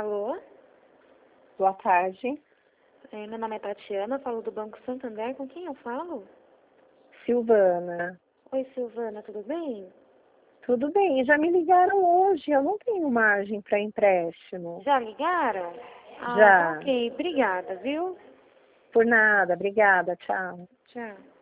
Alô? Boa tarde. Meu nome é Tatiana, falo do Banco Santander. Com quem eu falo? Silvana. Oi, Silvana, tudo bem? Tudo bem, já me ligaram hoje, eu não tenho margem para empréstimo. Já ligaram? Ah, tá Já. ok. Obrigada, viu? Por nada, obrigada, tchau. Tchau.